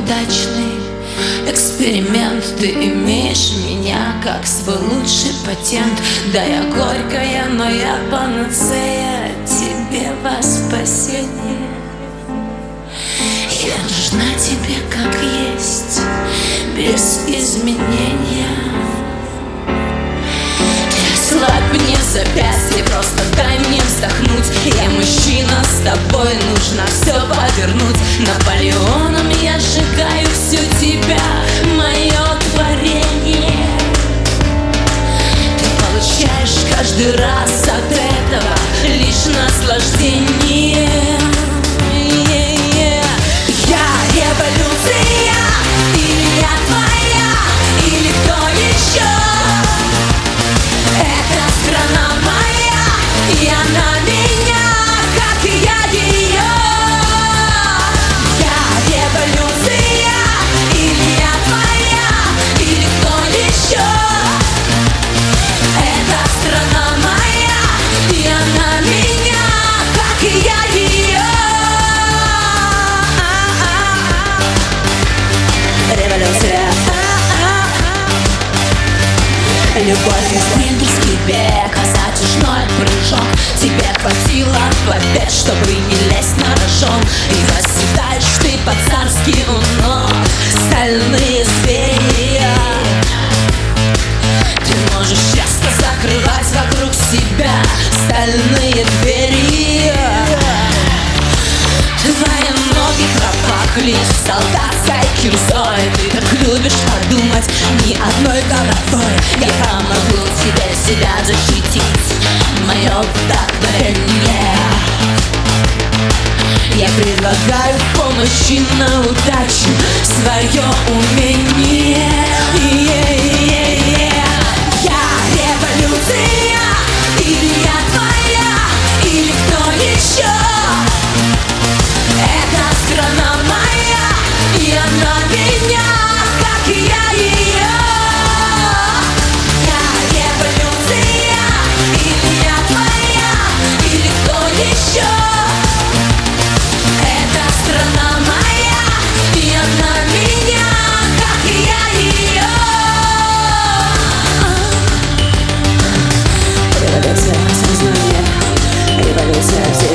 неудачный эксперимент. Ты имеешь меня как свой лучший патент. Да, я горькая, но я панацея тебе во спасение. Я нужна тебе как есть, без изменения. Слабь мне запястье, просто дай мне вздохнуть. Я мужчина, с тобой нужно все повернуть. Наполеоном я сжигаю всю тебя, мое творение. Ты получаешь каждый раз от этого лишь наслаждение. Я революция, или я твоя, или кто еще? Это страна моя, и она меня, как и я ее. Я революция, или я твоя, или кто еще? Это страна моя, и она меня, как и я ее. Революция. Любовь и спринтерский бег, затяжной прыжок. Тебе хватило побед, чтобы не лезть на рожон. И восседаешь ты по-царски у ног стальные звери. Ты можешь часто закрывать вокруг себя стальные двери. Твои ноги пропахли солдатской кирзой. Ты так любишь подумать ни одной головой. Я помогу тебе себя защитить, мое вдохновение. Я предлагаю в помощи на удачу свое умение. Я революция, или я твоя, или кто еще? Это страна моя, и она меня, как и я ее. Я революция, или я твоя, или кто еще? Это страна моя, и она меня, как и я ее. Революция сознания, революция.